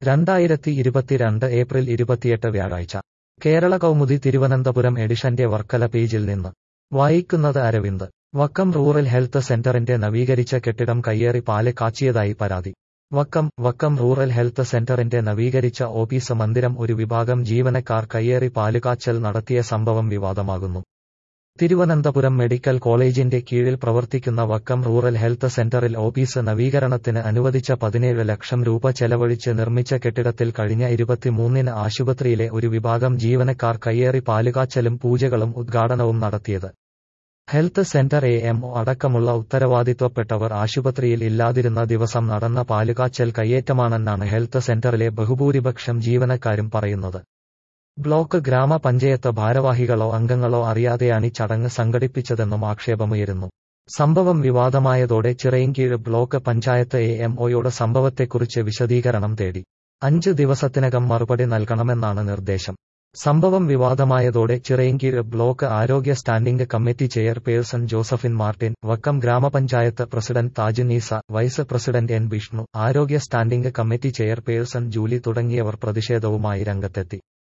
2022 April 28 വ്യാഴാഴ്ച കേരള കൗമുദി തിരുവനന്തപുരം എഡിഷന്റെ വർക്കല പേജിൽ നിന്ന് വായിക്കുന്നത് അരവിന്ദ്. വക്കം റൂറൽ ഹെൽത്ത് സെന്ററിന്റെ നവീകരിച്ച കെട്ടിടം കയ്യേറി പാല് കാച്ചിയതായി പരാതി. വക്കം റൂറൽ ഹെൽത്ത് സെന്ററിന്റെ നവീകരിച്ച ഓഫീസ് മന്ദിരം ഒരു വിഭാഗം ജീവനക്കാർ കയ്യേറി പാലുകാച്ചൽ നടത്തിയ സംഭവം വിവാദമാകുന്നു. തിരുവനന്തപുരം മെഡിക്കൽ കോളേജിന്റെ കീഴിൽ പ്രവർത്തിക്കുന്ന വക്കം റൂറൽ ഹെൽത്ത് സെന്ററിൽ ഓഫീസ് നവീകരണത്തിന് അനുവദിച്ച 17 ലക്ഷം രൂപ ചെലവഴിച്ച് നിർമ്മിച്ച കെട്ടിടത്തിൽ കഴിഞ്ഞ 23-ന് ആശുപത്രിയിലെ ഒരു വിഭാഗം ജീവനക്കാർ കയ്യേറി പാലുകാച്ചലും പൂജകളും ഉദ്ഘാടനവും നടത്തിയത്. ഹെൽത്ത് സെന്റർ AMO അടക്കമുള്ള ഉത്തരവാദിത്വപ്പെട്ടവർ ആശുപത്രിയിൽ ഇല്ലാതിരുന്ന ദിവസം നടന്ന പാലുകാച്ചൽ കയ്യേറ്റമാണെന്നാണ് ഹെൽത്ത് സെന്ററിലെ ബഹുഭൂരിപക്ഷം ജീവനക്കാരും പറയുന്നത്. ബ്ലോക്ക് ഗ്രാമപഞ്ചായത്ത് ഭാരവാഹികളോ അംഗങ്ങളോ അറിയാതെയാണ് ചടങ്ങ് സംഘടിപ്പിച്ചതെന്നും ആക്ഷേപമുയരുന്നു. സംഭവം വിവാദമായതോടെ ചിറയിൻകീഴ് ബ്ലോക്ക് പഞ്ചായത്ത് AMOയോട് സംഭവത്തെക്കുറിച്ച് വിശദീകരണം തേടി. 5 ദിവസത്തിനകം മറുപടി നൽകണമെന്നാണ് നിർദ്ദേശം. സംഭവം വിവാദമായതോടെ ചിറയിൻകീഴ് ബ്ലോക്ക് ആരോഗ്യ standing committee chairperson Josephine Martin, Vakkom ഗ്രാമപഞ്ചായത്ത് president Taj Neesa, vice president N Vishnu, ആരോഗ്യ സ്റ്റാൻഡിംഗ് കമ്മിറ്റി ചെയർപേഴ്സൺ ജൂലി തുടങ്ങിയവർ പ്രതിഷേധവുമായി രംഗത്തെത്തി.